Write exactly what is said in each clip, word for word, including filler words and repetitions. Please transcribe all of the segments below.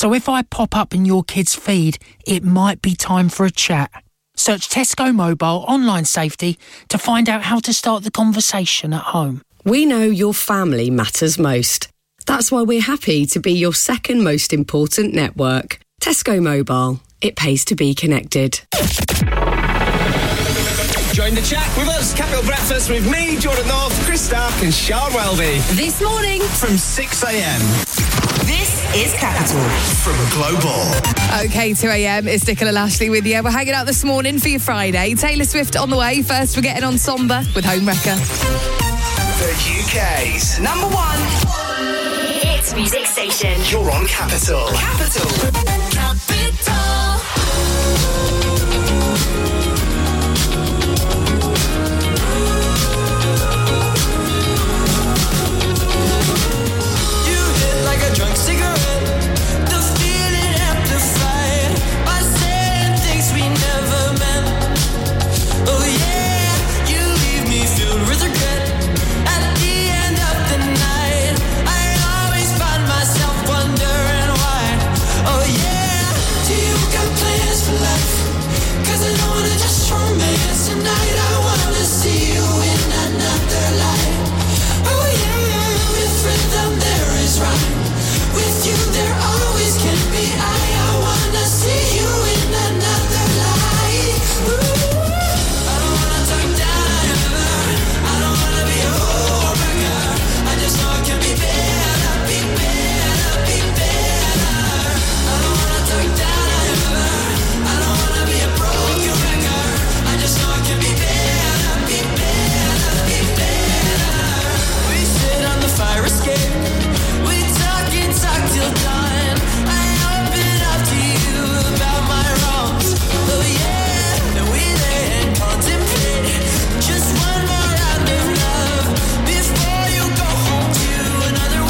So if I pop up in your kids' feed, it might be time for a chat. Search Tesco Mobile Online Safety to find out how to start the conversation at home. We know your family matters most. That's why we're happy to be your second most important network. Tesco Mobile. It pays to be connected. Join the chat with us, Capital Breakfast, with me, Jordan North, Chris Stark and Sean Welby. This morning from six a.m. This is Capital from Global. Okay, two a.m. It's Nicola Lashley with you. We're hanging out this morning for your Friday. Taylor Swift on the way. First, we're getting on Somber with Homewrecker. The U K's number one hit music station. You're on Capital. Capital. Capital. Drunk cigarette, the feeling amplified by saying things we never meant. Oh yeah, you leave me filled with regret. At the end of the night, I always find myself wondering why. Oh yeah, do you got plans for life? Cause I don't wanna just romance tonight. I wanna see you in another life. Oh yeah, with rhythm there is rhyme. With you there always can be I, I wanna see you in another light. Ooh. I don't wanna talk down ever. I don't wanna be a homewrecker. I just know it can be better, be better, be better. I don't wanna talk down ever. I don't wanna be a broken record. I just know it can be better, be better, be better. We sit on the fire escape. Talk till dawn. I open up to you about my wrongs. Oh yeah, and we lay and contemplate just one more round of love before you go home to another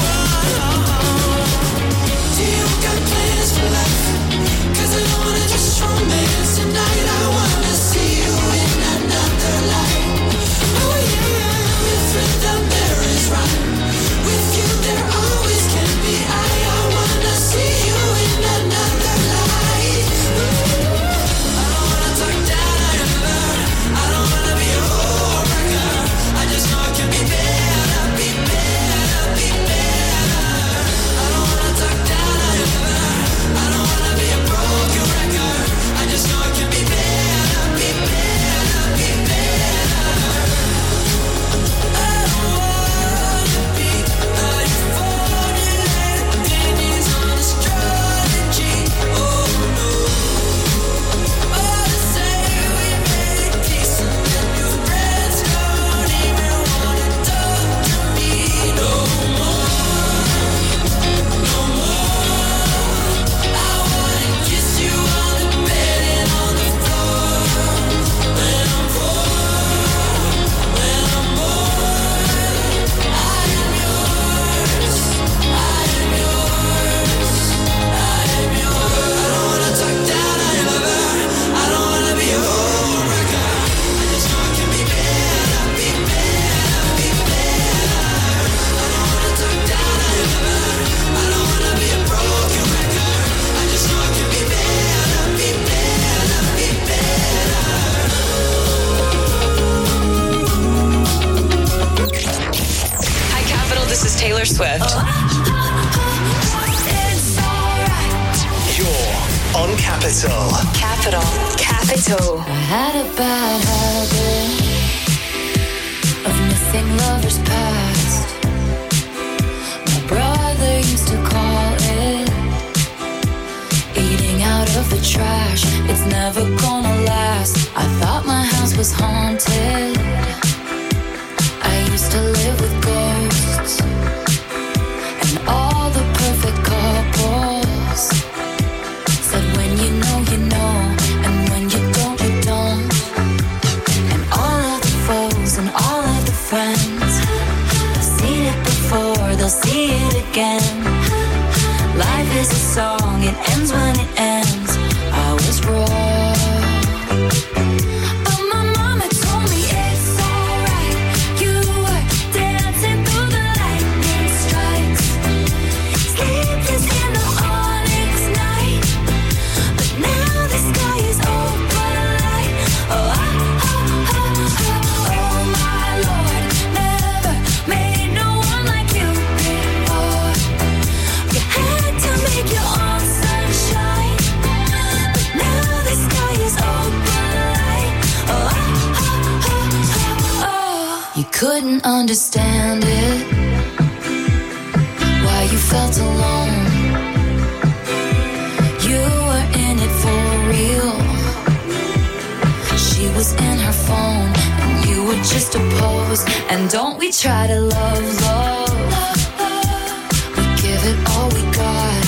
one. Do you got plans for life? Cause I don't wanna just romance tonight. I wanna see you in another life. Oh yeah, with rhythm there is rhyme. With you there always can be I, I wanna see you in another light. I don't wanna talk down ever. I don't wanna be a homewrecker. I just know it can be better, be better, be better. I don't wanna talk down ever. I don't wanna be a broken record. I just know it can be better, be better, be better. I don't wanna be a Taylor Swift. You're on Capital. Capital. Capital. I had a bad habit of missing lovers past. My brother used to call it eating out of the trash. It's never gonna last. I thought my house was haunted. I used to live with ghosts and all the perfect couples said when you know, you know, and when you don't, you don't. And all of the foes and all of the friends, I've seen it before, they'll see it again. Life is a song, it ends when it ends. I was wrong. Lightning. couldn't understand it, why you felt alone. You were in it for real. She was in her phone, and you were just a pose. And don't we try to love, love? We give it all we got.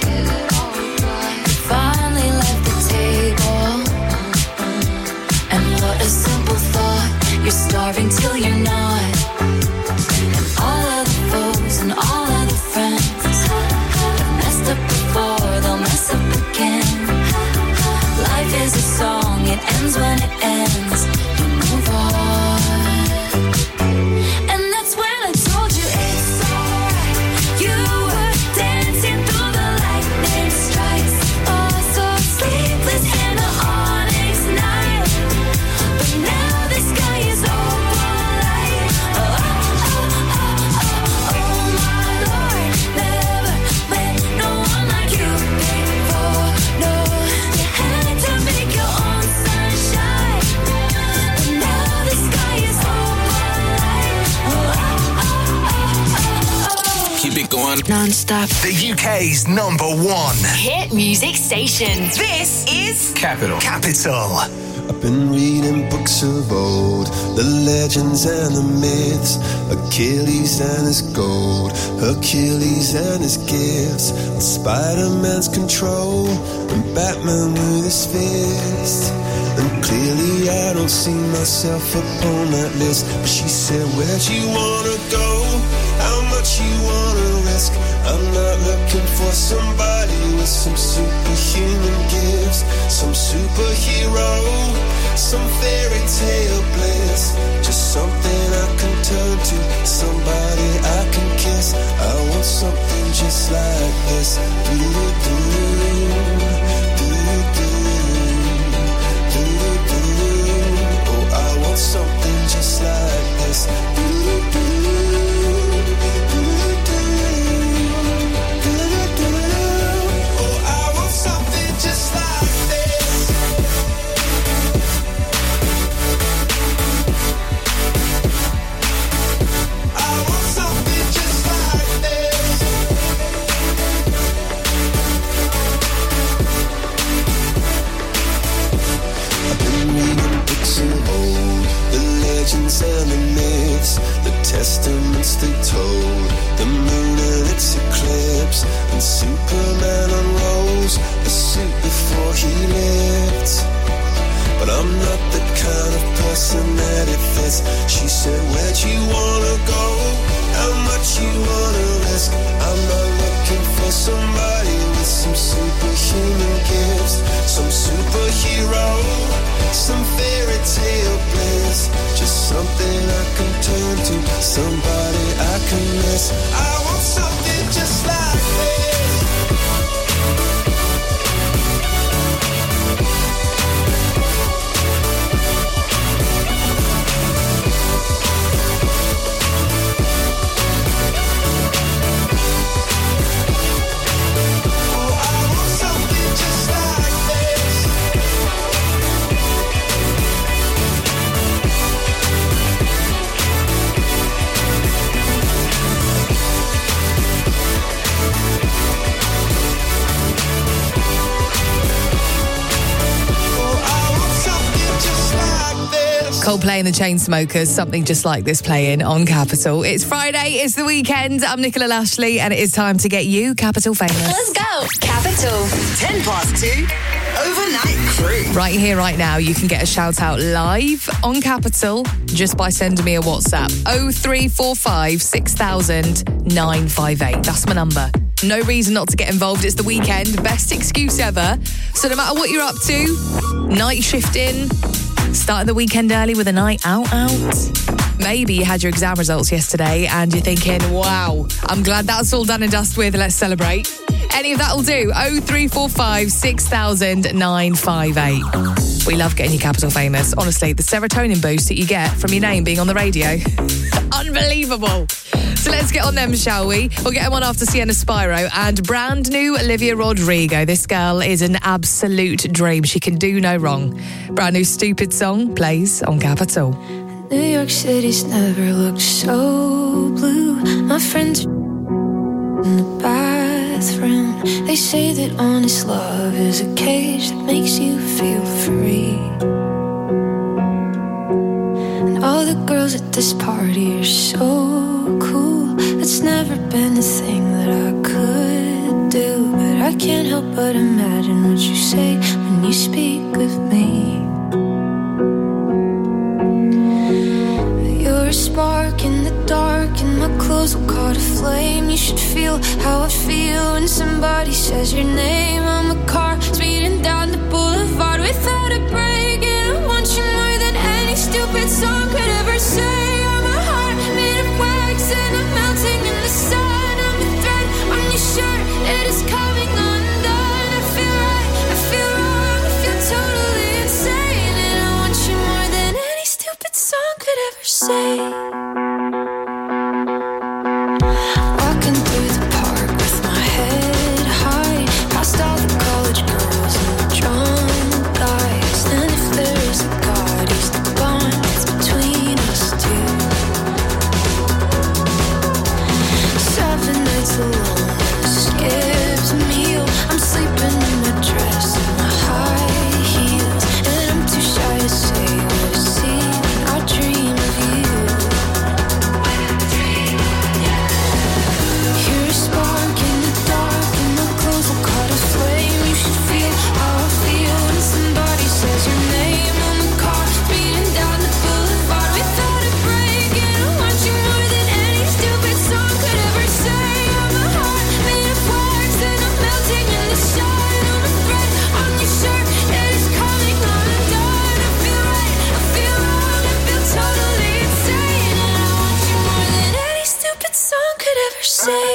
Finally left the table, and what a simple thought. You're starving till you're not. And all of the foes and all of the friends have messed up before, they'll mess up again. Life is a song, it ends when it ends. You move on. And that's when I told you it's alright. You were dancing through the lightning strikes. Oh, so sleepless in the onyx night. But now the sky is opalite. Oh, oh, oh, oh, oh, oh, my Lord. Never met no one like you before. No, you had to make your own sunshine. But now the sky is opalite. Oh, oh, oh, oh, oh. Keep it going. Non-stop. The U K's number one. Hit music station. This is Capital. Capital. I've been reading books of old, the legends and the myths, Achilles and his gold, Hercules and his gifts, and Spider-Man's control, and Batman with his fist. And clearly I don't see myself upon that list. But she said, where'd you wanna go? How much you wanna risk? I'm not looking for somebody with some superhuman gifts, some superhero, some fairy tale bliss. Just something I can turn to, somebody I can kiss. I want something just like this. Do-do-do, do-do-do, do-do-do. Oh, I want something just like this. Do-do-do. And the myths, the testaments they told, the moon and its eclipse, and Superman unrolls a suit before he lived. But I'm not the kind of person that it fits. She said, where'd you wanna go? How much you wanna risk? I'm not looking for somebody with some superhuman gifts, some superhero, some fairy tale bliss. Just something I can turn to, somebody I can miss. I want something just like this. Coldplay and the Chainsmokers, something just like this playing on Capital. It's Friday, it's the weekend. I'm Nicola Lashley, and it is time to get you Capital famous. Let's go. Capital. ten past two. Overnight crew. Right here, right now, you can get a shout out live on Capital just by sending me a WhatsApp. oh three four five, six thousand, nine five eight. That's my number. No reason not to get involved. It's the weekend. Best excuse ever. So no matter what you're up to, night shifting, starting the weekend early with a night out out. Maybe you had your exam results yesterday and you're thinking, wow, I'm glad that's all done and dust with. Let's celebrate. Any of that will do. oh three four five, six thousand, nine five eight. We love getting you Capital famous. Honestly, the serotonin boost that you get from your name being on the radio. Unbelievable. So let's get on them, shall we? We'll get them on after Sienna Spyro and brand new Olivia Rodrigo. This girl is an absolute dream. She can do no wrong. Brand new Stupid song plays on Capital. New York City's never looked so blue. My friends in the bathroom, they say that honest love is a cage that makes you feel free. And all the girls at this party are so cool. It's never been a thing that I could do, but I can't help but imagine what you say when you speak of me. You're a spark in the dark, and my clothes will caught a flame. You should feel how I feel when somebody says your name. I'm a car speeding down the boulevard without a break, and I want you more than any stupid song could ever say. I'm a heart made of wax, and I'm melting in the sun. I'm a thread on your shirt, it is coming undone. I feel right, I feel wrong, I feel totally insane, and I want you more than any stupid song could ever say. Walking through the park with my head high, past all the college girls and the drunk guys. And if there is a God, he's the bond that's between us two. Seven nights alone, skips a meal. I'm sleeping in my dress and my high heels, and I'm too shy to say what I see when I dream of you. You're a spark in the dark, and my clothes will caught a flame. You should feel how I feel when somebody says your name. I'm a car speeding down the boulevard without a break, and I want you more than any stupid song could ever say. I'm a heart made of wax, and I'm melting in the sun. I'm a thread on your shirt, it is coming undone. I feel right, I feel wrong, I feel totally insane, and I want you more than any stupid song could ever say.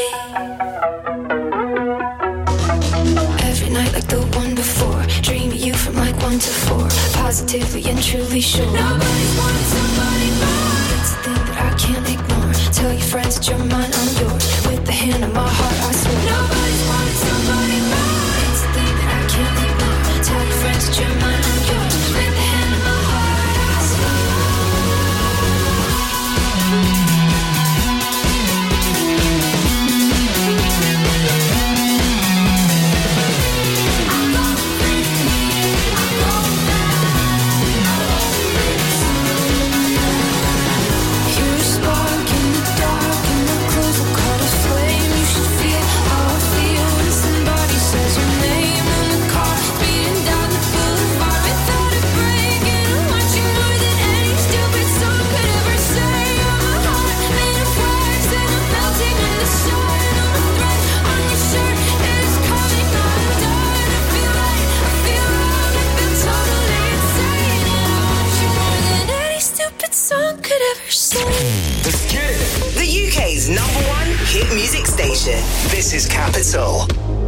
Every night like the one before, dream of you from like one to four, positively and truly sure. Nobody's wanted somebody more. It's a thing that I can't ignore. Tell your friends that you're mine, I'm yours. With the hand on my heart, I swear. Nobody's wanted somebody more. It's a thing that I can't ignore. Tell your friends that you're mine, I'm yours. With the hand on my heart, I swear. You're a spark in the dark, and my clothes will caught a flame. You should feel how I feel when somebody says your name. I'm a car speeding down the boulevard without a break, and I want you more than any stupid song could ever say. I'm a heart made of wax, and I'm melting in the sun. I'm a thread on your shirt, it is coming undone. I feel right, I feel wrong, I feel totally insane, and I want you more than any stupid song could ever say. Let's get it. The U K's number one hit music station. This is Capital.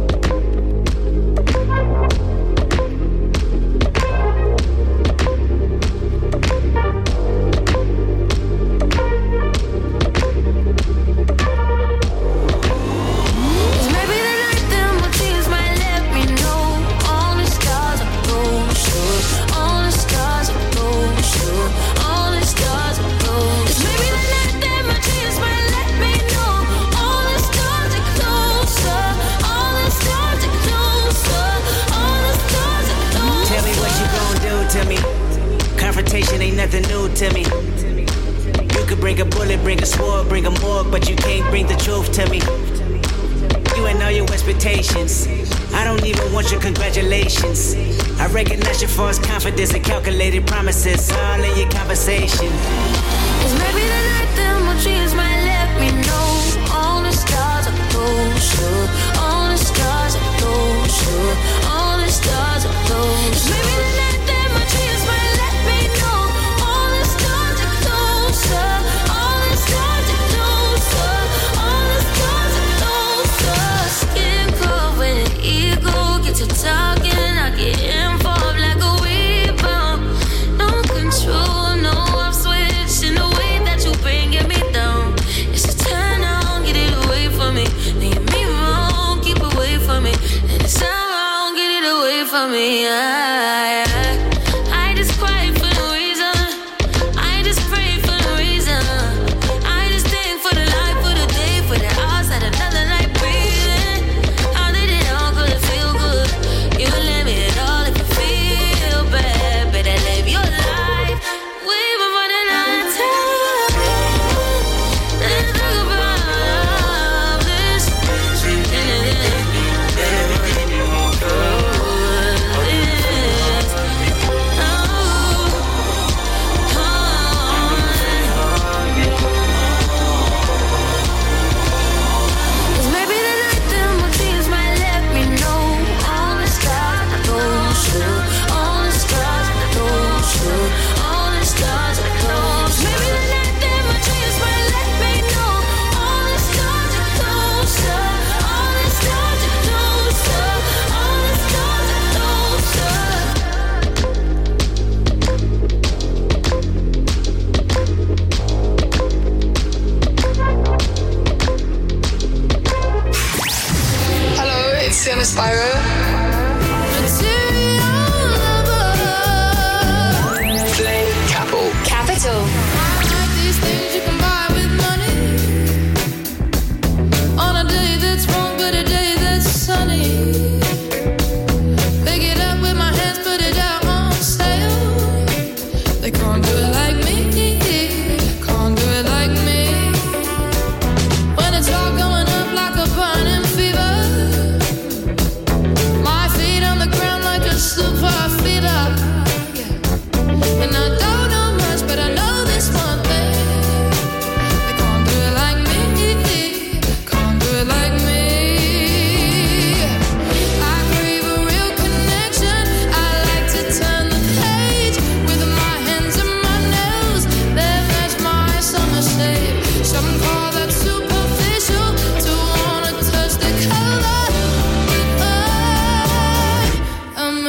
Maybe the night that my tears might let me know all the stars are gold, sure. All the stars are gold, sure. All the stars are gold. Maybe the night that my tears might let me know all the stars are closer. All the stars are closer. All the stars are closer. Tell me what you gon' do to me. Confrontation ain't nothing new to me. You could bring a bullet, bring a sword, bring a morgue, but you can't bring the truth to me. You and all your expectations, I don't even want your congratulations. I recognize your false confidence and calculated promises all in your conversation. Cause maybe the night that my dreams might let me know all the stars are gold, sure. All the stars are gold, sure. All the stars are gold. Cause maybe the night that my dreams might let me know all the stars are closer. All the stars are closer. All the stars are closer. Skin cold when an ego gets to talking, I get involved like a weed bomb. No control, no off switch in the way that you bringing me down. It's a turn on, get it away from me. Leave me wrong, keep away from me. And it's not wrong, get it away from me. I, I, I just cry for no reason. I just pray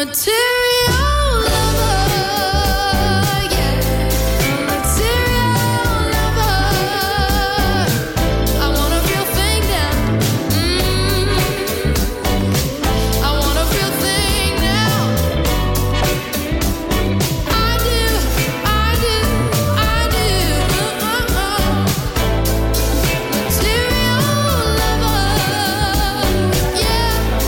material lover. Yeah, material lover. I want a real thing now. Mm. I want a real thing now. I do, I do, I do. Uh-uh. Material lover. Yeah.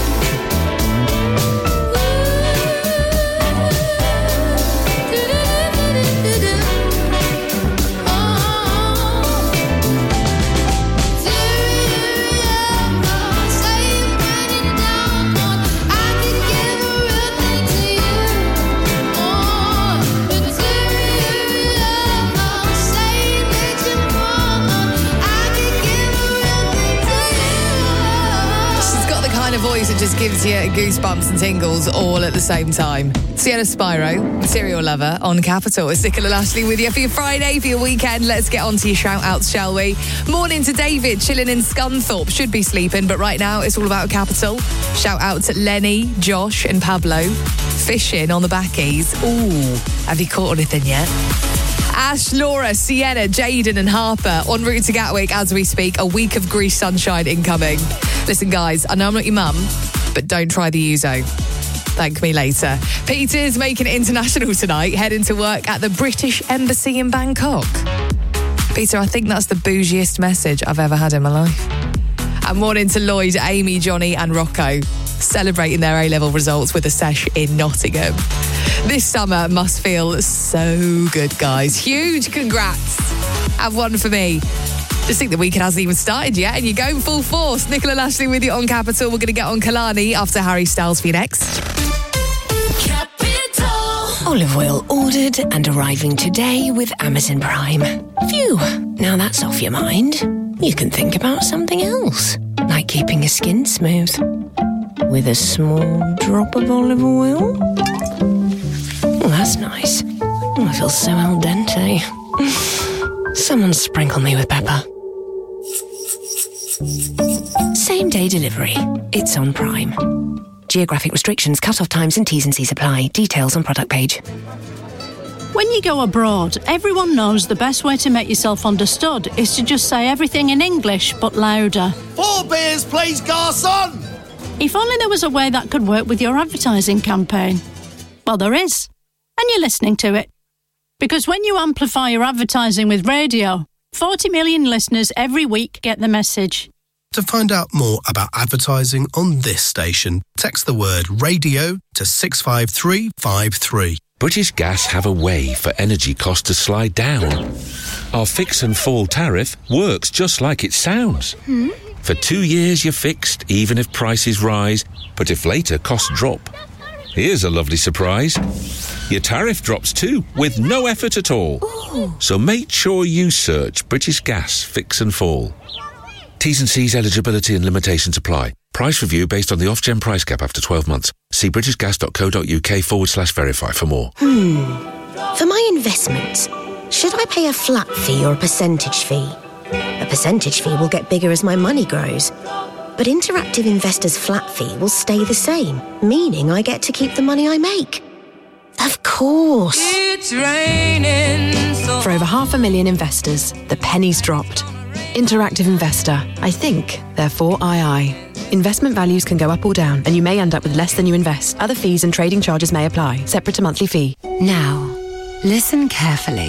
She's got the kind of voice that just gives you goosebumps and tingles all at the same time. Sienna Spyro, Material Lover on Capital. It's Nicola Lashley with you for your Friday, for your weekend. Let's get on to your shout-outs, shall we? Morning to David, chilling in Scunthorpe. Should be sleeping, but right now it's all about Capital. Shout-out to Lenny, Josh and Pablo. Fishing on the backies. Ooh, have you caught anything yet? Ash, Laura, Sienna, Jaden and Harper en route to Gatwick as we speak. A week of Greece sunshine incoming. Listen, guys, I know I'm not your mum, but don't try the Ouzo. Thank me later. Peter's making it international tonight, heading to work at the British Embassy in Bangkok. Peter, I think that's the bougiest message I've ever had in my life. And morning to Lloyd, Amy, Johnny and Rocco, celebrating their A-level results with a sesh in Nottingham. This summer must feel so good, guys. Huge congrats. Have one for me. Just think the weekend hasn't even started yet and you're going full force. Nicola Lashley with you on Capital. We're going to get on Kalani after Harry Styles for you next. Olive oil ordered and arriving today with Amazon Prime. Phew, now that's off your mind. You can think about something else, like keeping your skin smooth with a small drop of olive oil. Oh, that's nice. Oh, I feel so al dente. Someone sprinkle me with pepper. Same day delivery. It's on Prime. Geographic restrictions, cut-off times and T's and C's apply. Details on product page. When you go abroad, everyone knows the best way to make yourself understood is to just say everything in English, but louder. Four beers, please, garçon! If only there was a way that could work with your advertising campaign. Well, there is. And you're listening to it. Because when you amplify your advertising with radio, forty million listeners every week get the message. To find out more about advertising on this station, text the word radio to six five three five three. British Gas have a way for energy costs to slide down. Our fix and fall tariff works just like it sounds. Hmm? For two years you're fixed, even if prices rise, but if later costs drop. Here's a lovely surprise. Your tariff drops too, with no effort at all. Ooh. So make sure you search British Gas Fix and Fall. T's and C's eligibility and limitations apply. Price review based on the off-gen price cap after twelve months. See britishgas.co.uk forward slash verify for more. Hmm. For my investments, should I pay a flat fee or a percentage fee? A percentage fee will get bigger as my money grows. But Interactive Investor's flat fee will stay the same, meaning I get to keep the money I make. Of course. It's raining so For over half a million investors, the penny's dropped. Interactive Investor. I think, therefore I I. Investment values can go up or down, and you may end up with less than you invest. Other fees and trading charges may apply, separate to monthly fee. Now, listen carefully.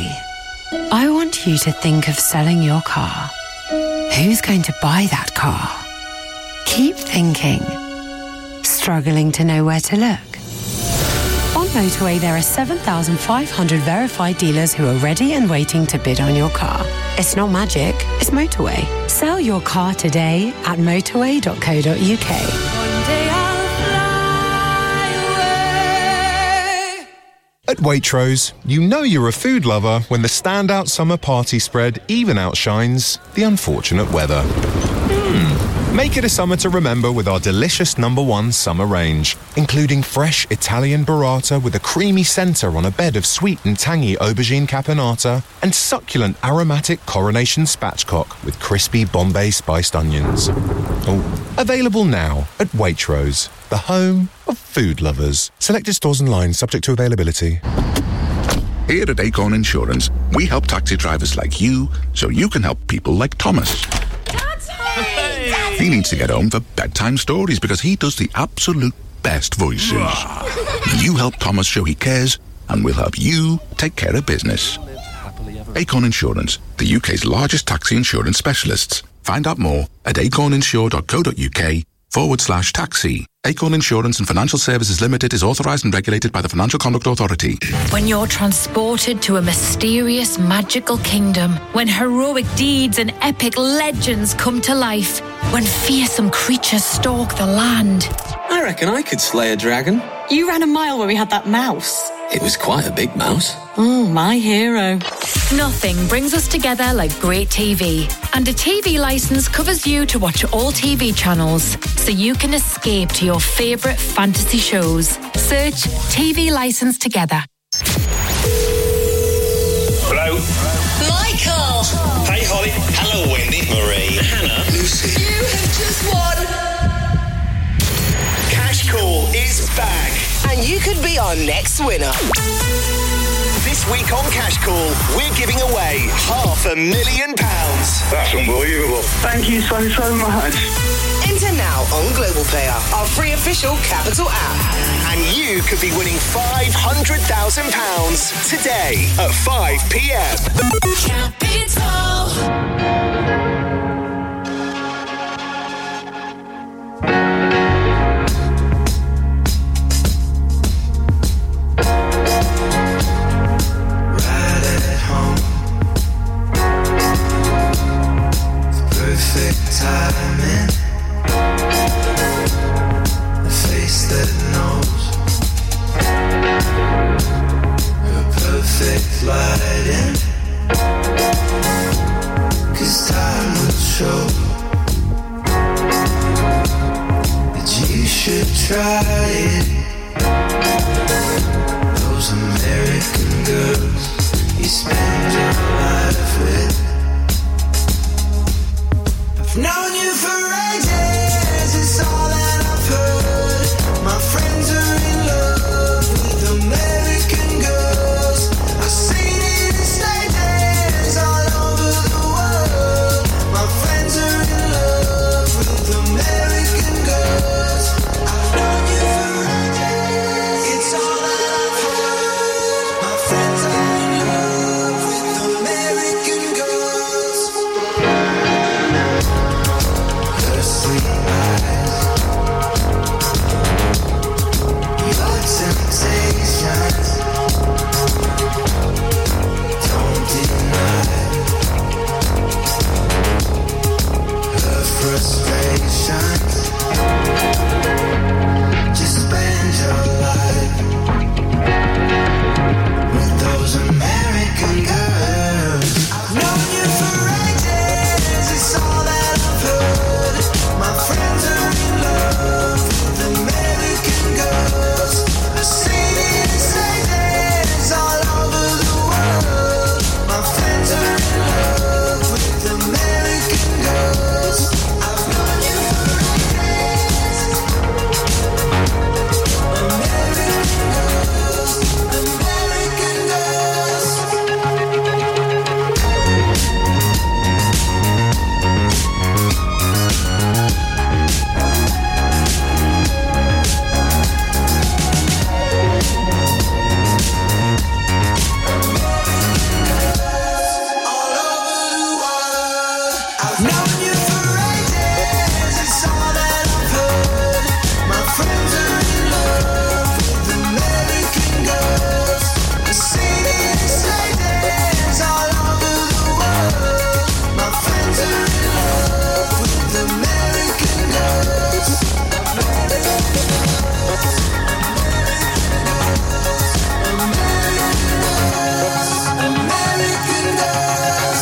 I want you to think of selling your car. Who's going to buy that car? Keep thinking. Struggling to know where to look? On Motorway, there are seven thousand five hundred verified dealers who are ready and waiting to bid on your car. It's not magic, it's Motorway. Sell your car today at motorway dot co dot uk. At Waitrose, you know you're a food lover when the standout summer party spread even outshines the unfortunate weather. Hmm. Make it a summer to remember with our delicious number one summer range, including fresh Italian burrata with a creamy centre on a bed of sweet and tangy aubergine caponata and succulent aromatic coronation spatchcock with crispy Bombay spiced onions. Oh, available now at Waitrose, the home of food lovers. Selected stores and lines subject to availability. Here at Acorn Insurance, we help taxi drivers like you so you can help people like Thomas. He needs to get home for bedtime stories because he does the absolute best voices. You help Thomas show he cares, and we'll help you take care of business. Acorn Insurance, the U K's largest taxi insurance specialists. Find out more at acorninsure.co.uk forward slash taxi. Acorn Insurance and Financial Services Limited is authorised and regulated by the Financial Conduct Authority. When you're transported to a mysterious, magical kingdom, when heroic deeds and epic legends come to life, when fearsome creatures stalk the land. I reckon I could slay a dragon. You ran a mile where we had that mouse. It was quite a big mouse. Oh, my hero. Nothing brings us together like great T V. And a T V licence covers you to watch all T V channels, so you can escape to your favourite fantasy shows. Search T V licence together. Hello. Michael. Hey, Holly. Hello, Wendy. Marie. Hannah. Lucy. You have just won. Cash Call is back, and you could be our next winner. This week on Cash Call, we're giving away half a million pounds. That's unbelievable. Thank you so, so much. Enter now on Global Player, our free official Capital app. And you could be winning five hundred thousand pounds today at five p.m. Capital. Timing, a face that knows her perfect lighting, 'cause time will show that you should try it. Those American girls you spend your life with, known you for ages, it's all that I've heard. My friends are in love with American girls. I've seen it in stages all over the world. My friends are in love with American girls. I've known you for ages, it's all that I've heard. My friends are in love with American girls. Sweet eyes, your temptations, don't deny her frustrations. Just spend your life with those American girls. I've known you for ages, it's all that I've heard. My friends are in love with American girls. I've seen it in stages all over the world. My friends are in love with American girls. I've known you for ages. American girls, American girls. I've known you for ages, it's all that I've heard. My friends are in love with American girls. I've seen it in stages all over the world. My friends are in love with American girls. American girls, American girls.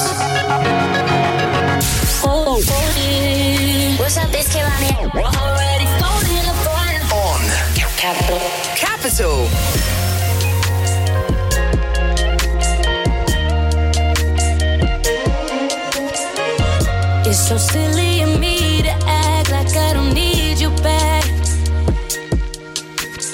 Oh, what's up, this Kehlani? We're already falling apart. On Capital. Capital. It's so silly of me to act like I don't need you back.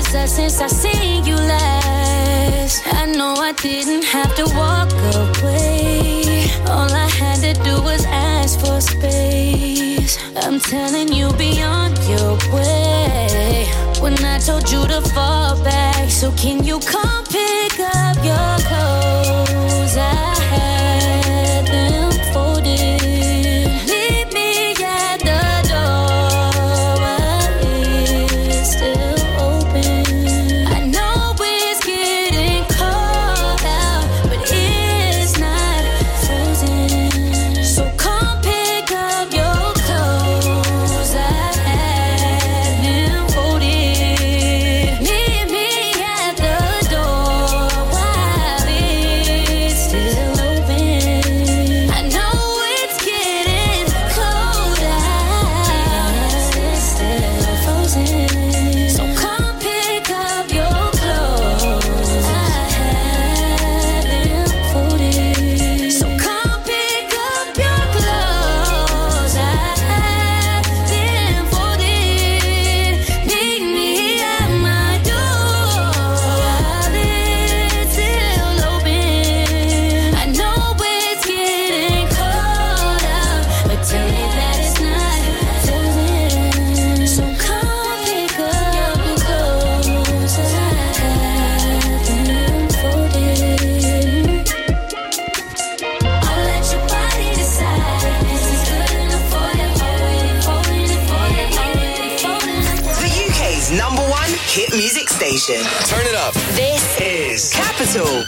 process since I seen you last. I know I didn't have to walk away. All I had to do was ask for space. I'm telling you, be on your way. When I told you to fall back, so can you come pick up your clothes? I had them folded. Leave me at the door while it's still open. I know it's getting cold out, but it's not frozen. So come pick up your clothes. I had them folded. Meet me at the door while it's still open. I know it's getting cold out, it's still frozen. So come pick up your clothes. I had them folded. So come pick up your clothes. I had them folded. Meet me at my door while it's still open. I know it's getting cold out, but tell me that it's not frozen. So come pick up your clothes. I have them folded. I'll let your body decide. This is good enough for you. Already folding it for you. Already folding it. The U K's number one hit music station. Turn it up. This is Capital.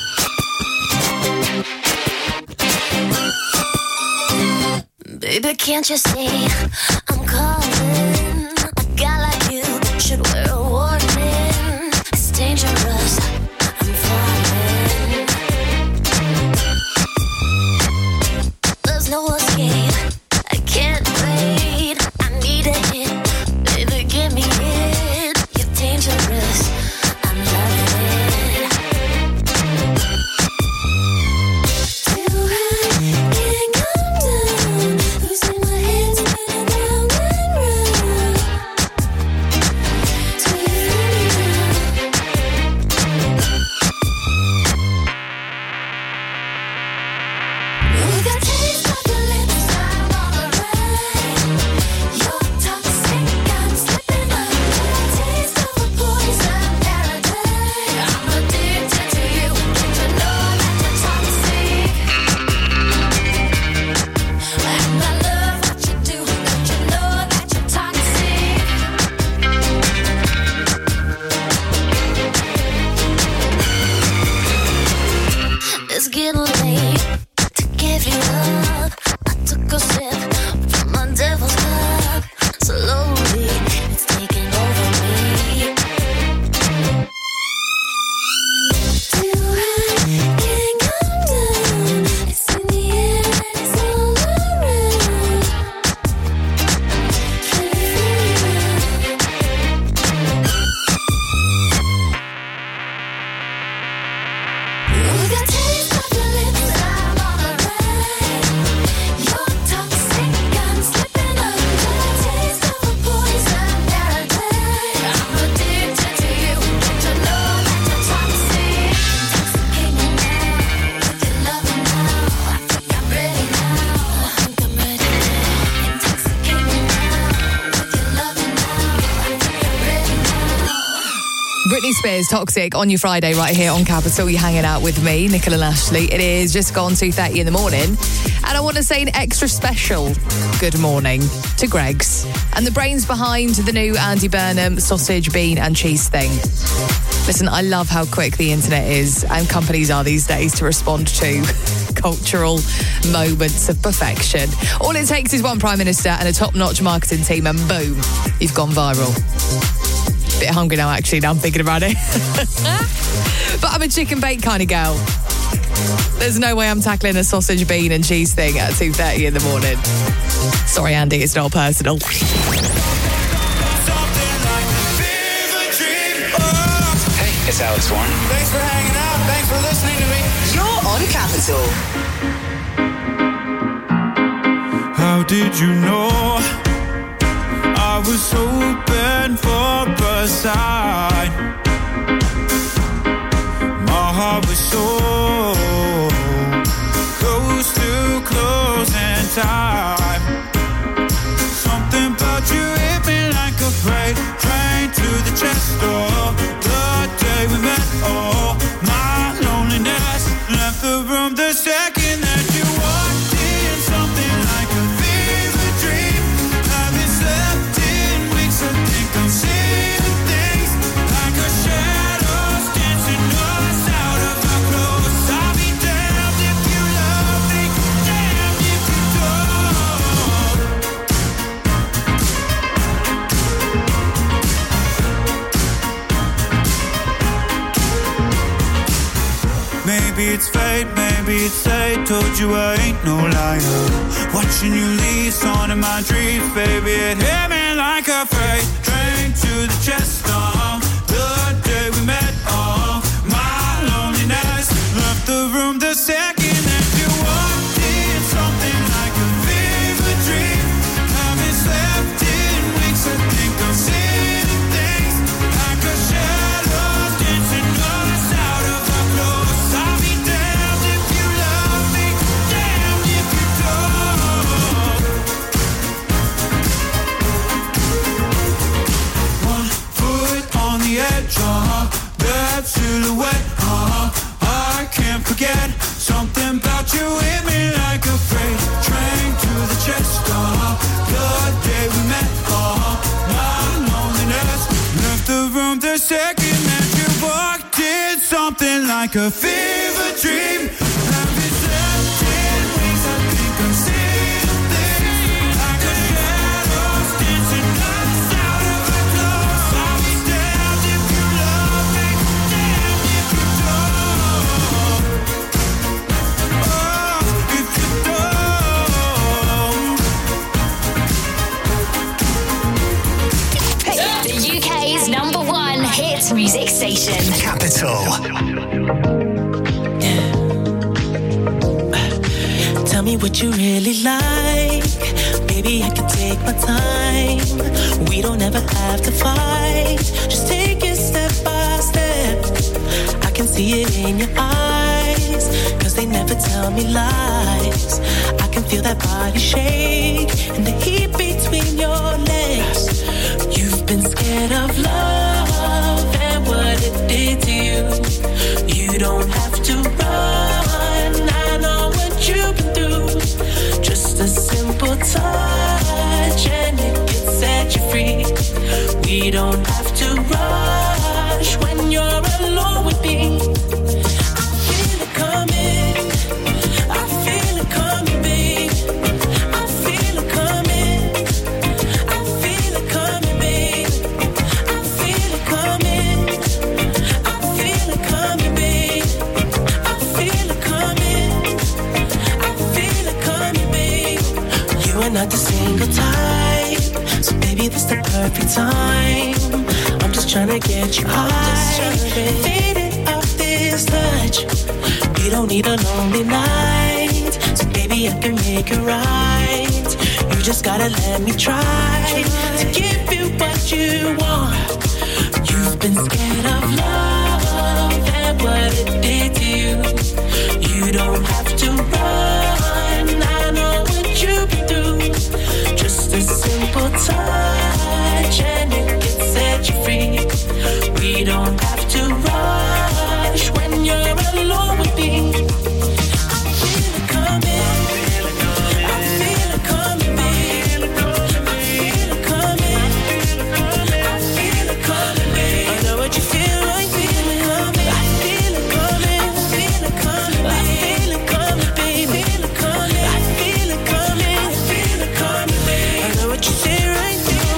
Baby, can't you see I'm calling? A guy like you should wear a warning. It's dangerous. I'm falling. There's no escape. I can't wait. I need a hit. Baby, give me it. You're dangerous. I'm loving it. Too high, can't come down. Losing my head, spinning round and round. With a taste of your lips, I'm on the ride. You're toxic, I'm slipping under. Taste of a poison paradise. I'm addicted to you. Don't you know that you're toxic? And I love what you do. Don't you know that you're toxic? It's getting late to give you up. I took a sip from my devil's cup. Slowly, it's taking over me. Too high, can't come down. It's in the air and it's all around. Can you feel it? With a taste of your lips, I'm on the ride. You're toxic, I'm slipping under. Taste of a poison paradise. I'm addicted to you. Don't you know that you're toxic? Intoxicate me now with your loving now. I think I'm ready now. I think I'm ready now. Intoxicate me now with your loving now. I think I'm ready now. Britney Spears, Toxic, on your Friday right here on Capital. You're hanging out with me, Nicola and Ashley. It is just gone two thirty in the morning. And I want to say an extra special good morning to Greggs and the brains behind the new Andy Burnham sausage, bean and cheese thing. Listen, I love how quick the internet is and companies are these days to respond to cultural moments of perfection. All it takes is one Prime Minister and a top-notch marketing team and boom, you've gone viral. Bit hungry now, actually, now I'm thinking about it. But I'm a chicken bake kind of girl. There's no way I'm tackling a sausage, bean and cheese thing at two thirty in the morning. Sorry, Andy, it's not personal. Hey, it's Alex Warren. Thanks for hanging out. Thanks for listening to me. You're on Capital. How did you know I was open for a sign? but we're so close to closing time. Something about you hit me like a freight train to the chest door. The day we met, oh, my loneliness left the room the second that you walked in. Something like a fever dream. Haven't slept in weeks. I think I'm seeing things like a shadows dancing us out of our clothes. I'll be damned if you love me, damned if you don't. Maybe it's fate, maybe it's fate. Told you I ain't no liar. Watching you leave, on in my dreams, baby. It hit me like a freight train to the chest. Oh, the day we met. Oh, my loneliness left the room the second that you walked in. Something like a fever dream. Haven't slept in weeks. I think I'm seeing things like a shadow dancing us out of our clothes. I'll be damned if you love me, damned if you don't. One foot on the edge, uh-huh. That silhouette, uh-huh. I can't forget. Something about you hit me like a freight train to the chest, uh-huh. The day we met, uh-huh. My loneliness left the room the second that you walked in. Something like a fever dream. Haven't slept in weeks. I think I'm seeing things like a shadows dancing us out of our clothes. I'll be damned if you love me, damned if you don't. Oh, if you don't. The U K's number one hit music station. Capital. Tell me what you really like. Baby, I can take my time. We don't ever have to fight. Just take it step by step. I can see it in your eyes. Cause they never tell me lies. I can feel that body shake and the heat between your legs. You've been scared of love and what it did to you. You don't have to run. I know what you've been through. Just a simple touch and it can set you free. We don't have to rush when you're alone with me. I feel it coming. I feel it coming, babe. I feel it coming. I feel it coming, babe. I feel it coming. I feel it coming, babe. I feel it coming. I feel it coming, babe. You are not the single type, so baby, this the perfect time. I'm just trying to get you high, faded off this touch. You don't need a lonely night, so baby, I can make it right. You just gotta let me try to give you what you want. You've been scared of love and what it did to you. You don't have to run. I know what you've been through. Just a simple touch and it can set you free. We don't have to rush when you're alone with me. I feel it coming. I feel it coming, babe. I feel it coming. I feel it coming, babe. I know what you feel like. Feel it coming. I feel it coming. I feel it coming, babe. I feel it coming, babe. I feel it coming. I feel it coming. I feel it coming, babe. I know what you say right through me.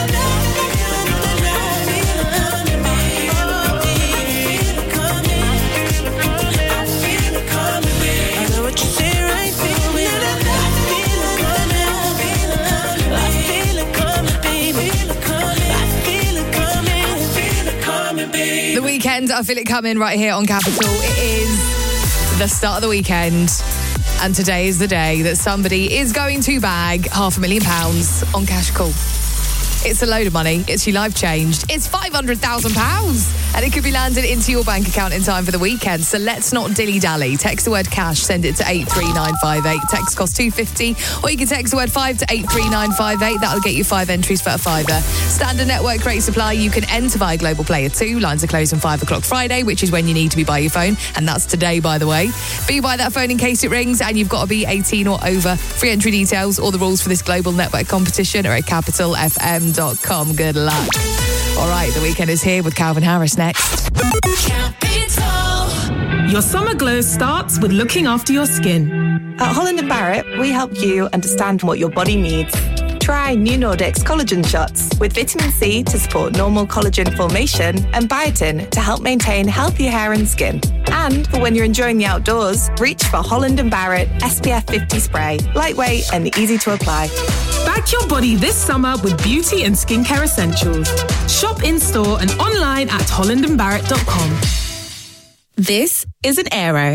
The weekend, I feel it coming right here on Capital. It is the start of the weekend, and today is the day that somebody is going to bag half a million pounds on Cash Call. It's a load of money. It's your life changed. It's five hundred thousand pounds. And it could be landed into your bank account in time for the weekend. So let's not dilly-dally. Text the word cash, send it to eight three nine five eight. Text costs two pounds fifty. Or you can text the word five to eight three nine five eight. That'll get you five entries for a fiver. Standard network rate supply. You can enter via Global Player two. Lines are closed on five o'clock Friday, which is when you need to be by your phone. And that's today, by the way. Be by that phone in case it rings. And you've got to be eighteen or over. Free entry details. All the rules for this global network competition are at capital f m dot com. Good luck. All right, the weekend is here with Calvin Harris next. Capital. Your summer glow starts with looking after your skin. At Holland and Barrett, we help you understand what your body needs. Try New Nordics collagen shots with vitamin C to support normal collagen formation and biotin to help maintain healthy hair and skin. And for when you're enjoying the outdoors, reach for Holland and Barrett S P F fifty spray. Lightweight and easy to apply. Back your body this summer with beauty and skincare essentials. Shop in-store and online at holland and barrett dot com. This is an Aero.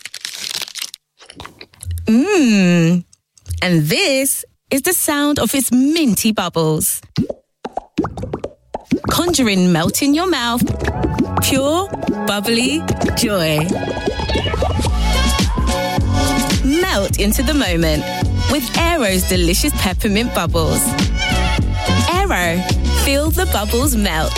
Mmm. And this is the sound of its minty bubbles. Conjuring melt in your mouth. Pure, bubbly joy. Melt into the moment with Aero's delicious peppermint bubbles. Aero, feel the bubbles melt.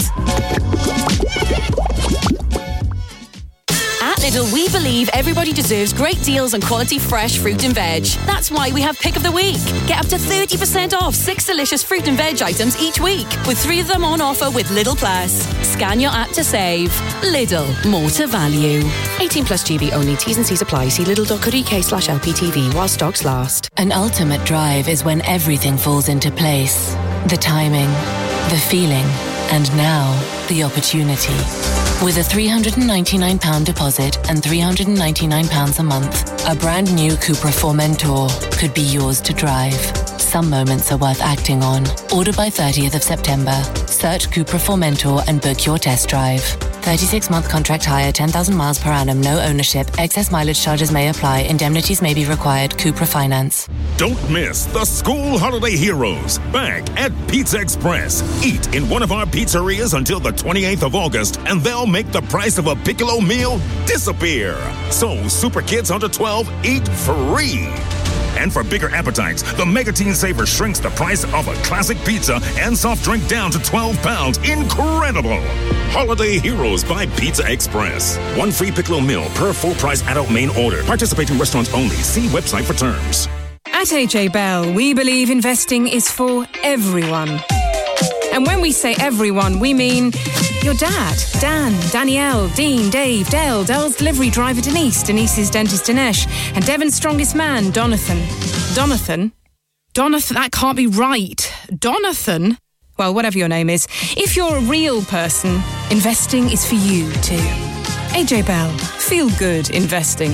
At Lidl, we believe everybody deserves great deals on quality fresh fruit and veg. That's why we have Pick of the Week. Get up to thirty percent off six delicious fruit and veg items each week, with three of them on offer with Lidl Plus. Scan your app to save. Lidl, more to value. eighteen plus G B only. T's and C's apply. See lidl dot co dot uk slash L P T V while stocks last. An ultimate drive is when everything falls into place. The timing, the feeling, and now the opportunity. With a three hundred ninety-nine pounds deposit and three hundred ninety-nine pounds a month, a brand new Cupra Formentor could be yours to drive. Some moments are worth acting on. Order by thirtieth of September. Search Cupra Formentor and book your test drive. thirty-six month contract hire, ten thousand miles per annum, no ownership. Excess mileage charges may apply. Indemnities may be required. Cupra Finance. Don't miss the School Holiday Heroes back at Pizza Express. Eat in one of our pizzerias until the twenty-eighth of August, and they'll make the price of a Piccolo meal disappear. So super kids under twelve eat free. And for bigger appetites, the Mega Teen Saver shrinks the price of a classic pizza and soft drink down to twelve pounds. Incredible! Holiday Heroes by Pizza Express. One free Piccolo meal per full price adult main order. Participating restaurants only. See website for terms. At A J Bell, we believe investing is for everyone. And when we say everyone, we mean your dad, Dan, Danielle, Dean, Dave, Dale, Dale's delivery driver Denise, Denise's dentist Dinesh, and Devon's strongest man, Donathan. Donathan? Donathan, that can't be right. Donathan? Well, whatever your name is. If you're a real person, investing is for you too. A J Bell, feel good investing.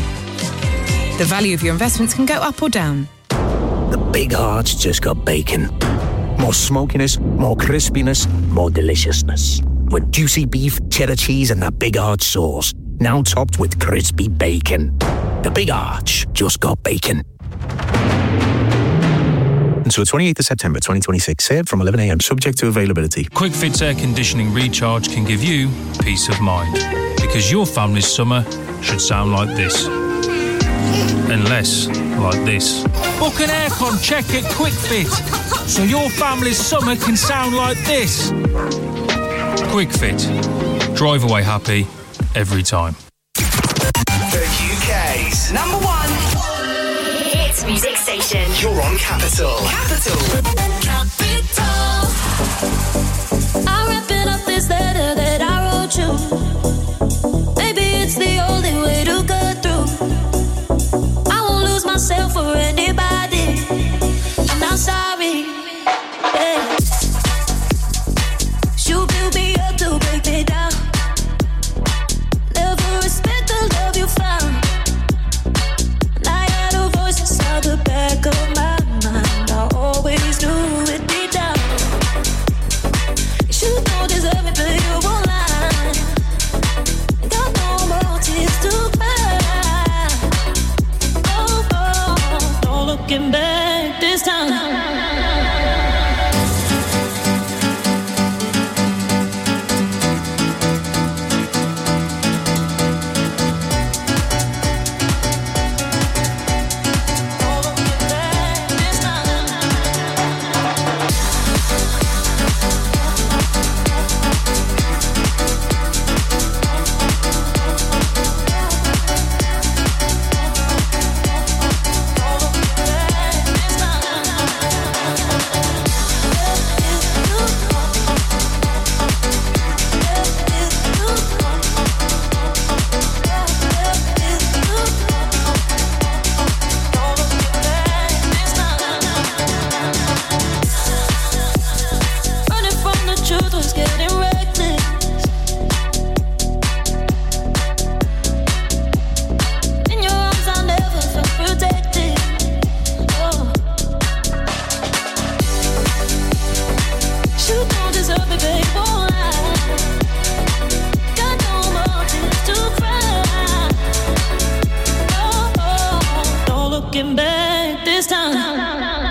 The value of your investments can go up or down. The Big Arch just got bacon. More smokiness, more crispiness, more deliciousness. With juicy beef, cheddar cheese, and that Big Arch sauce. Now topped with crispy bacon. The Big Arch just got bacon. Until the twenty-eighth of September twenty twenty-six. Served from eleven a.m. Subject to availability. Quick Fit's air conditioning recharge can give you peace of mind. Because your family's summer should sound like this. And less like this. Book an aircon check at Quick Fit. So your family's summer can sound like this. Quick Fit. Drive away happy every time. The U K's number one hits music station. You're on Capital. Capital. Capital. I'm wrapping up this letter that I wrote you. Maybe it's the only way to get through. I won't lose myself for anybody. I'm not sorry. Yeah. You build me up to break me down. Never respect the love you found. And I had a voice inside the back of my mind. I always knew it deep love me, babe, oh, I got no more tears to cry. Oh, oh, no looking back this time.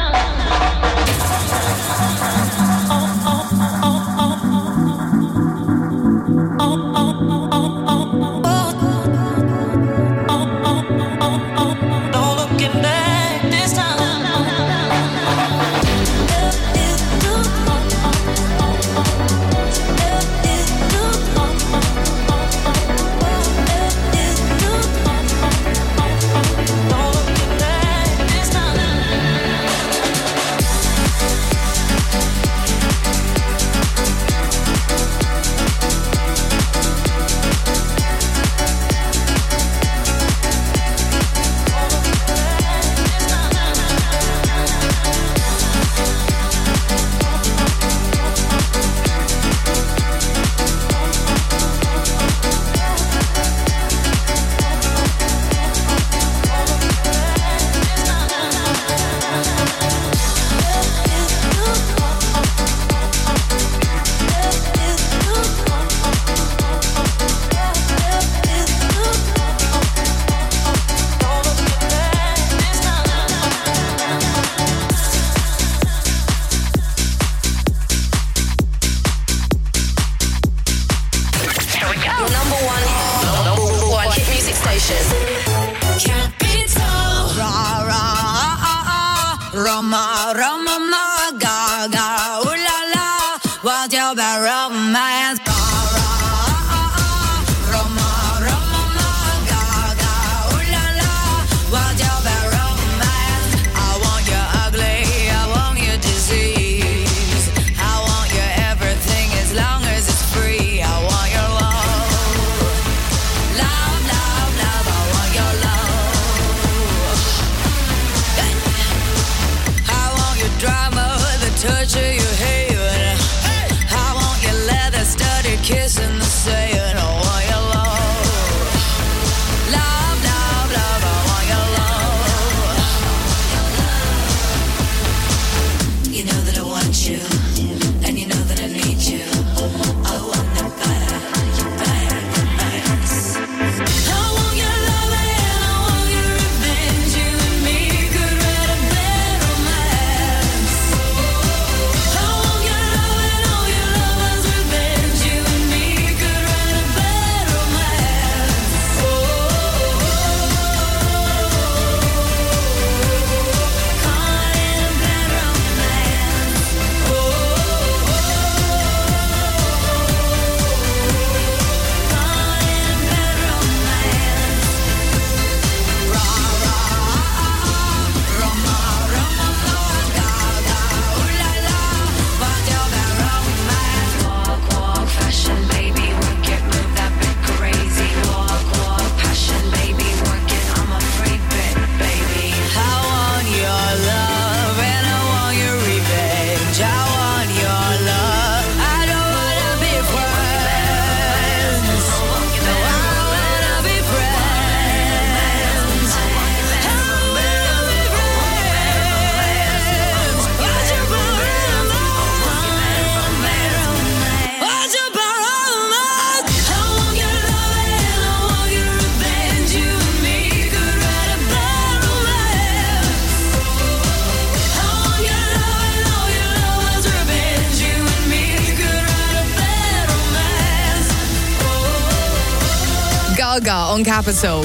On Capital.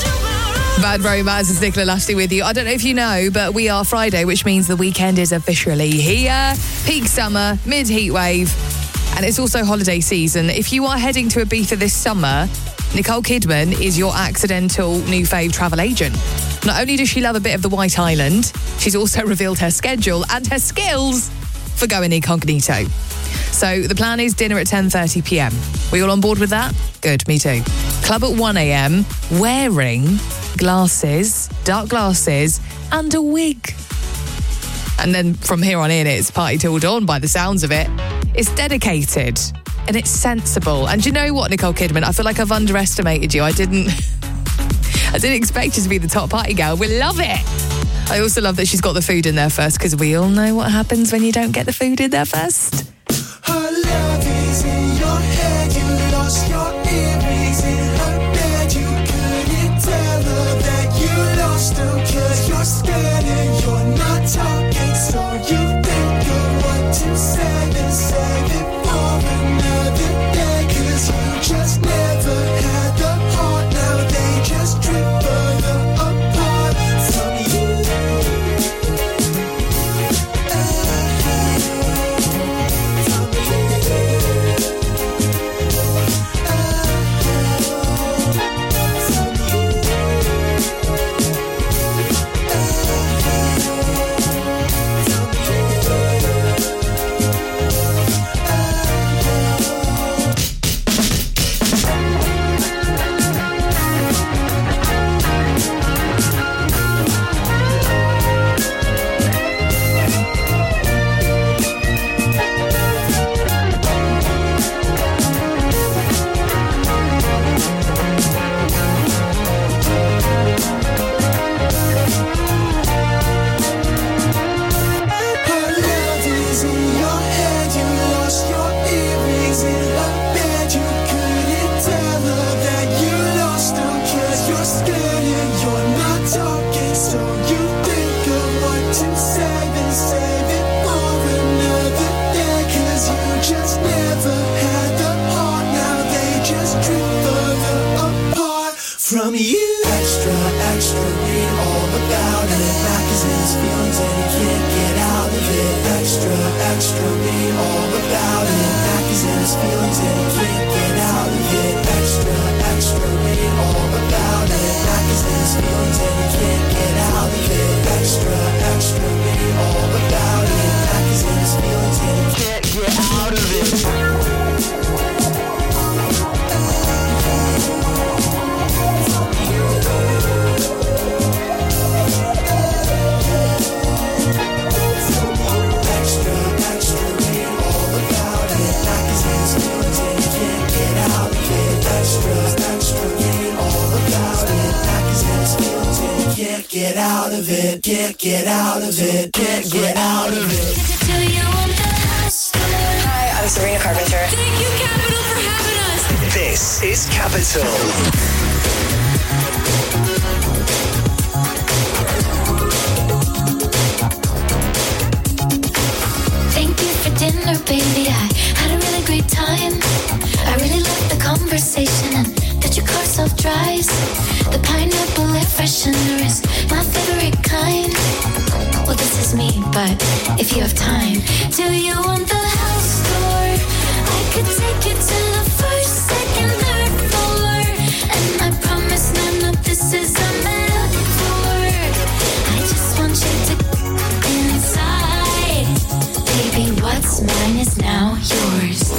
Bad Romance is Nicola Lashley with you. I don't know if you know, but we are Friday, which means the weekend is officially here. Peak summer, mid heat wave, and it's also holiday season. If you are heading to Ibiza this summer, Nicole Kidman is your accidental new fave travel agent. Not only does she love a bit of the White Island, she's also revealed her schedule and her skills for going incognito. So the plan is dinner at ten thirty p.m. We all on board with that? Good, me too. Club at one a.m, wearing glasses, dark glasses, and a wig. And then from here on in, it's party till dawn by the sounds of it. It's dedicated and it's sensible. And do you know what, Nicole Kidman? I feel like I've underestimated you. I didn't... I didn't expect you to be the top party girl. We love it. I also love that she's got the food in there first, because we all know what happens when you don't get the food in there first. Hello. extra, extra, me all about it. Back is in his feelings and he can't get out of it. Extra, extra, me all about it. Back is in his feelings and he can't get out of it. Extra, extra, me all about it. Back is in his feelings and he can't get out of it. Get out of it, get, get out of it, get, get out of it. Hi, I'm Sabrina Carpenter. Thank you, Capital, for having us. This is Capital. Thank you for dinner, baby. I had a really great time. I really loved the conversation and that your car self-drives. The pineapple air freshener is my favorite kind. Well, this is me, but if you have time, do you want the house tour? I could take you to the first, second, third floor. And I promise none of this is a metaphor. I just want you to inside. Baby, what's mine is now yours.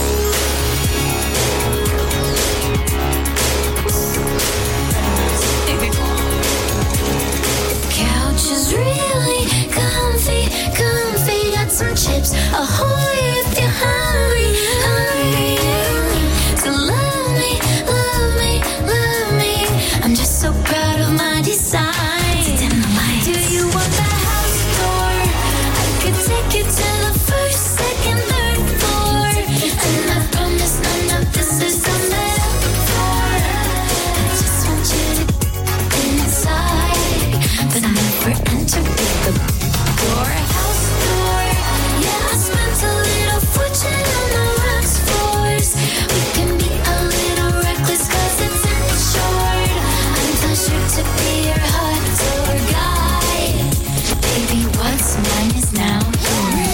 Is really comfy, comfy. Got some chips, ahoy if you're hungry, hungry. So love me, love me, love me. I'm just so proud of my design. Do you want the house tour? I could take you to the first, second, third floor. And I promise none of this is a metaphor. I just want you to inside, but I never enter the door. House door, yeah, I spent a little fortune on the wax floors. We can be a little reckless cause it's insured. I'm pleasured to be your hot tour guide. Baby, what's mine is now yours.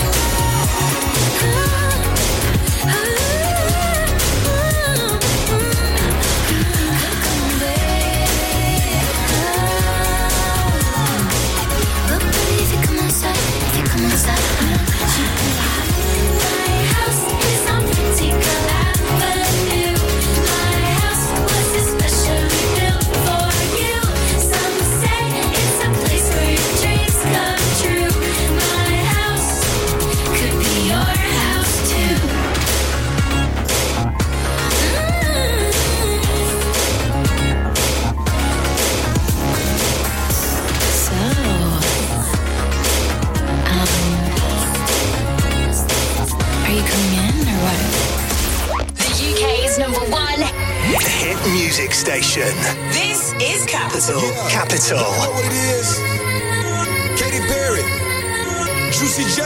Music station. This is Capital. Yeah. Capital. You know what it is? Katy Perry, Juicy J.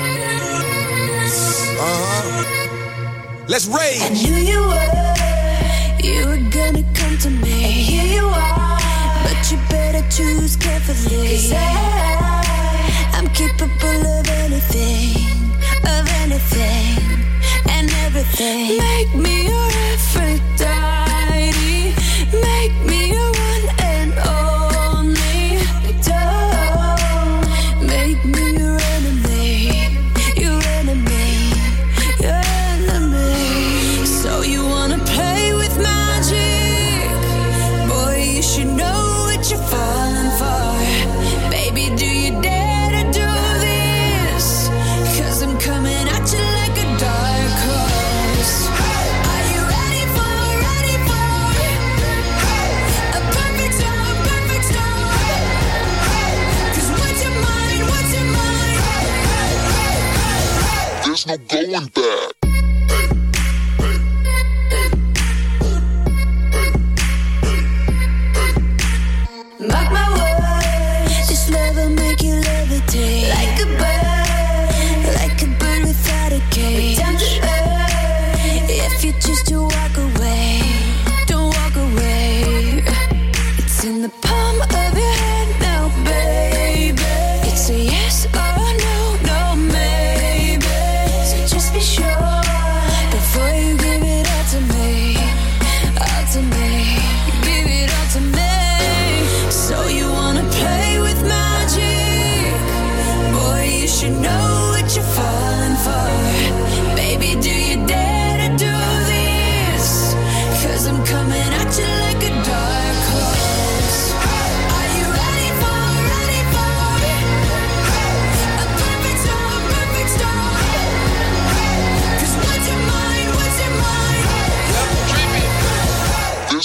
Uh huh. Let's rage. I knew you were, you were gonna come to me. And here you are, but you better choose carefully. 'Cause I, I'm capable of anything, of anything, and everything. Make me your Aphrodite. Make me your one and only. Don't make me your enemy, your enemy, your enemy. So you wanna play with magic? Boy, you should know what you're falling for. Baby, do you dare to do this? 'Cause I'm coming at you like a dark horse.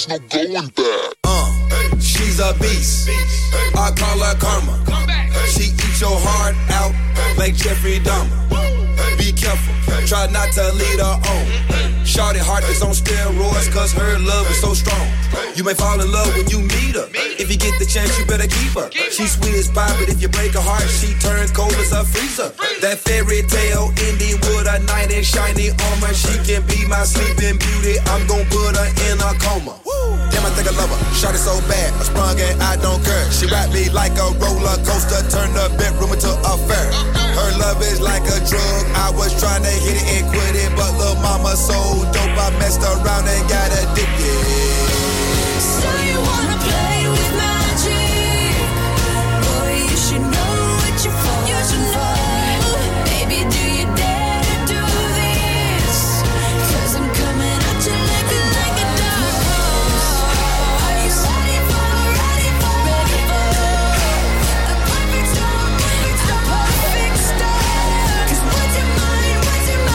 There's no going back. Uh, she's a beast. I call her karma. She eats your heart out like Jeffrey Dahmer. Be careful, try not to lead her on. Shorty heart is on steroids cause her love is so strong. You may fall in love when you meet her. If you get the chance, you better keep her. She's sweet as pie, but if you break her heart, she turns cold as a freezer. That fairy tale ending with a knight in shiny armor. She can be my sleeping beauty. I'm gon' put her in a coma. Damn, I think I love her. Shorty so bad, I sprung and I don't care. She wrapped me like a roller coaster, turned the bedroom into a fair. Her love is like a drug. I was trying to hit it and quit it, but lil' mama so dope, I messed around and got addicted. So you wanna play with magic? Boy, you should know what you're for. You should know. Baby, do you dare to do this? Cause I'm coming at you like a, like a dog. Are you ready for, ready for, ready for a perfect storm, perfect storm, perfect storm? Cause what's your mind, what's your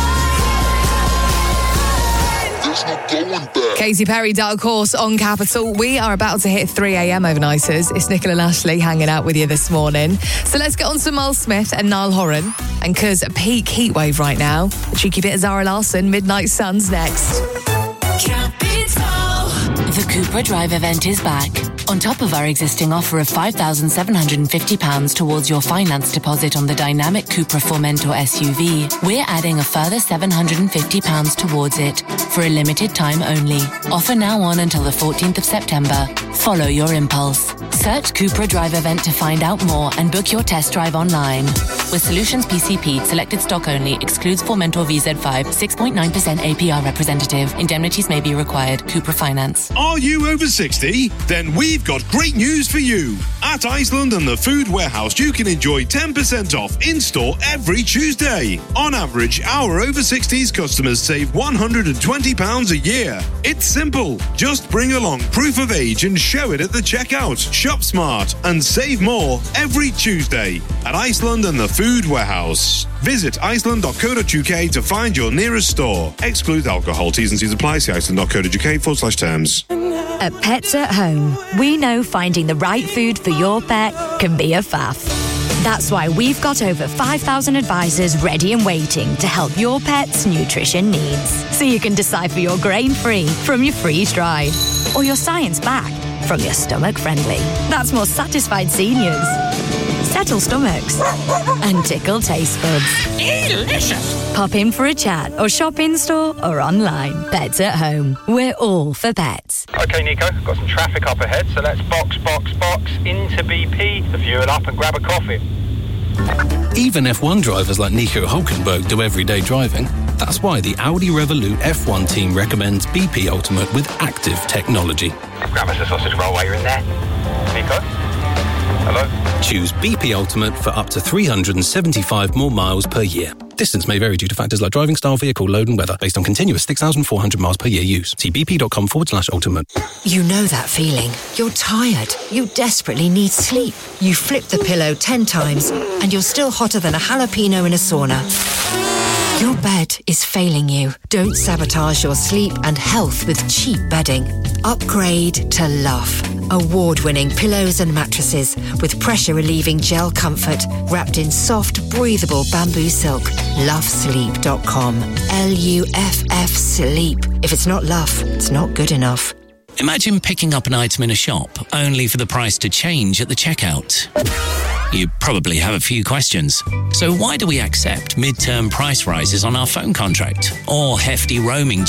mind? There's no going back. Katy Perry, Dark Horse on Capital. We are about to hit three a.m. overnighters. It's Nicola and Ashley hanging out with you this morning. So let's get on to Miles Smith and Niall Horan. And cause a peak heatwave right now, a cheeky bit of Zara Larsson, Midnight Suns next. Capital. The Cupra Drive event is back. On top of our existing offer of five thousand seven hundred fifty pounds towards your finance deposit on the dynamic Cupra Formentor S U V, we're adding a further seven hundred fifty pounds towards it for a limited time only. Offer now on until the fourteenth of September. Follow your impulse. Search Cupra Drive event to find out more and book your test drive online. With Solutions P C P, selected stock only, excludes Formentor V Z five, six point nine percent A P R representative. Indemnities may be required. Cupra Finance. Are you over sixty? Then we've got great news for you. At Iceland and the Food Warehouse, you can enjoy ten percent off in-store every Tuesday. On average, our over sixties customers save one hundred twenty pounds a year. It's simple. Just bring along proof of age and show it at the checkout. Shop smart and save more every Tuesday at Iceland and the Food Warehouse. Visit iceland dot co dot uk to find your nearest store. Exclude alcohol. T's and C's apply. See iceland dot co dot uk forward slash terms. At Pets at Home, we know finding the right food for your pet can be a faff. That's why we've got over five thousand advisors ready and waiting to help your pet's nutrition needs. So you can decipher your grain-free from your freeze-dried, or your science-backed from your stomach-friendly. That's more satisfied seniors, settle stomachs, and tickle taste buds. Delicious! Pop in for a chat or shop in-store or online. Pets at Home. We're all for pets. OK, Nico, got some traffic up ahead, so let's box, box, box into B P, the fuel up and grab a coffee. Even F one drivers like Nico Hulkenberg do everyday driving. That's why the Audi Revolut F one team recommends B P Ultimate with active technology. Grab us a sausage roll while you're in there. Nico? Hello? Choose B P Ultimate for up to three hundred seventy-five more miles per year. Distance may vary due to factors like driving style, vehicle load and weather, based on continuous six thousand four hundred miles per year use. See bp.com forward slash ultimate. You know that feeling. You're tired. You desperately need sleep. You flip the pillow ten times and you're still hotter than a jalapeno in a sauna. Your bed is failing you. Don't sabotage your sleep and health with cheap bedding. Upgrade to Luff. Award-winning pillows and mattresses with pressure-relieving gel comfort wrapped in soft, breathable bamboo silk. luff sleep dot com. L U F F Sleep. If it's not Luff, it's not good enough. Imagine picking up an item in a shop only for the price to change at the checkout. You probably have a few questions. So why do we accept mid-term price rises on our phone contract or hefty roaming